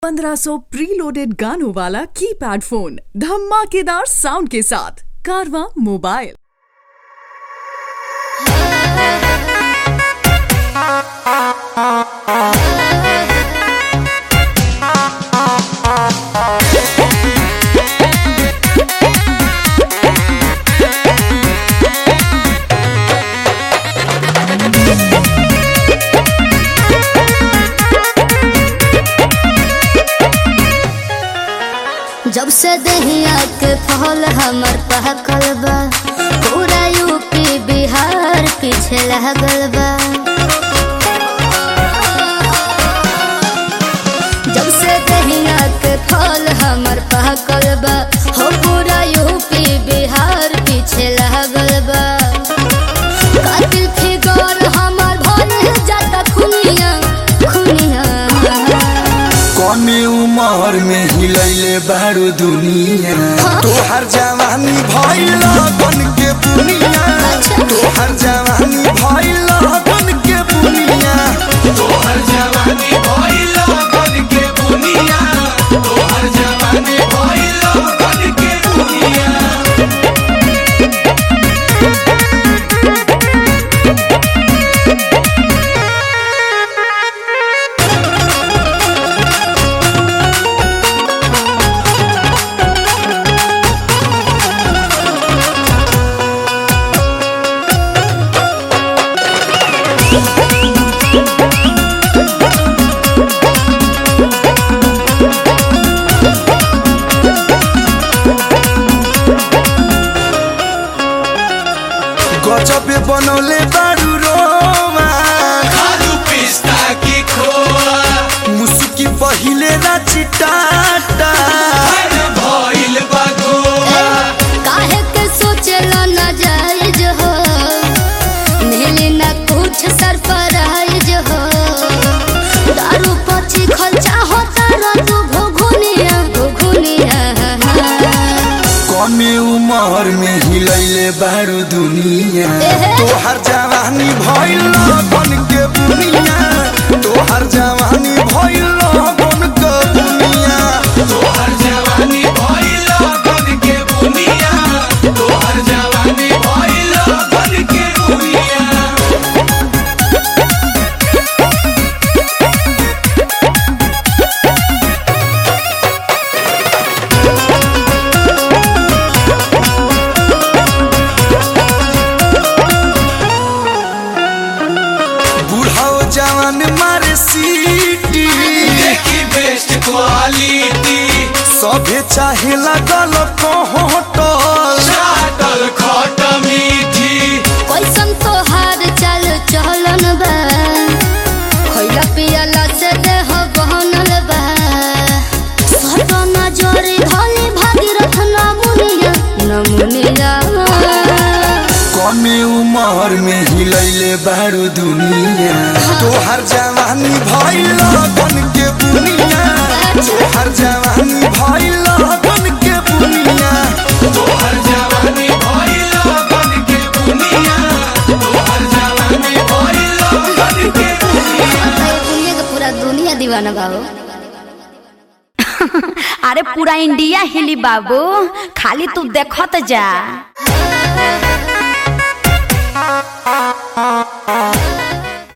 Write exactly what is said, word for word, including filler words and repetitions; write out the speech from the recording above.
पंद्रह सौ प्रीलोडेड गानों वाला कीपैड फोन धमाकेदार साउंड के साथ कारवा मोबाइल। जब से दहिया के फल हमर पहकल बा, पूरा यूपी बिहार पीछे लागल बा। जब से दहिया के फल हमर पहकल बा, हो पूरा यूपी बिहार पीछे लागल बा। कातिल फिगर हमर भर जाता खुनिया खुनिया। कौने उमर में हिलैले बारू दुनिया, तोहर जवानी भइल बन के बुनिया। तोहर जवानी भइल बन के बुनिया। तोहर जवानी भइल बन के बुनिया। तोहर जवानी भइल बन के बुनिया। गजबे बनौले बारू रोमा, आलू पिस्ता की खोआ, मुसुकी पहिले ना चिटाटा। भइल बा गोवा। काहे के सोचला ना जायज हो, मिली ना कुछ सरप्राइज हो। दारू पची खर्चा होता रा तू घुघुनिया घुघुनिया। कौने उमर में हिलैले बारू दुनिया, तोहर जवानी भइल बन के बुनिया। तोहर जवानी भइल बन के बुनिया। तोहर जवानी भइल बन के बुनिया। तोहर जवानी भइल बन के बुनिया। बुढ़ाओ जवान मारे सीटी, देखी बेस्ट क्वालिटी, सभे चाहे लागल कहटल। चाटल खट मीठी। कैसन तोहार चल चलन बा, खइला पियला से देह बहनल बा। सट नजरी धली भागीरथ नमुनिया नमुनिया। कौने उमर में हिलैले बारू दुनिया, तोहर जवानी भइल बन के बुनिया। तोहर जवानी भइल बन के बुनिया। तोहर जवानी भइल बन के बुनिया। तोहर जवानी भइल बन के बुनिया। दुनिया के पूरा दुनिया दीवाना बाबू। अरे पूरा इंडिया हिली बाबू, खाली तू देखत जा।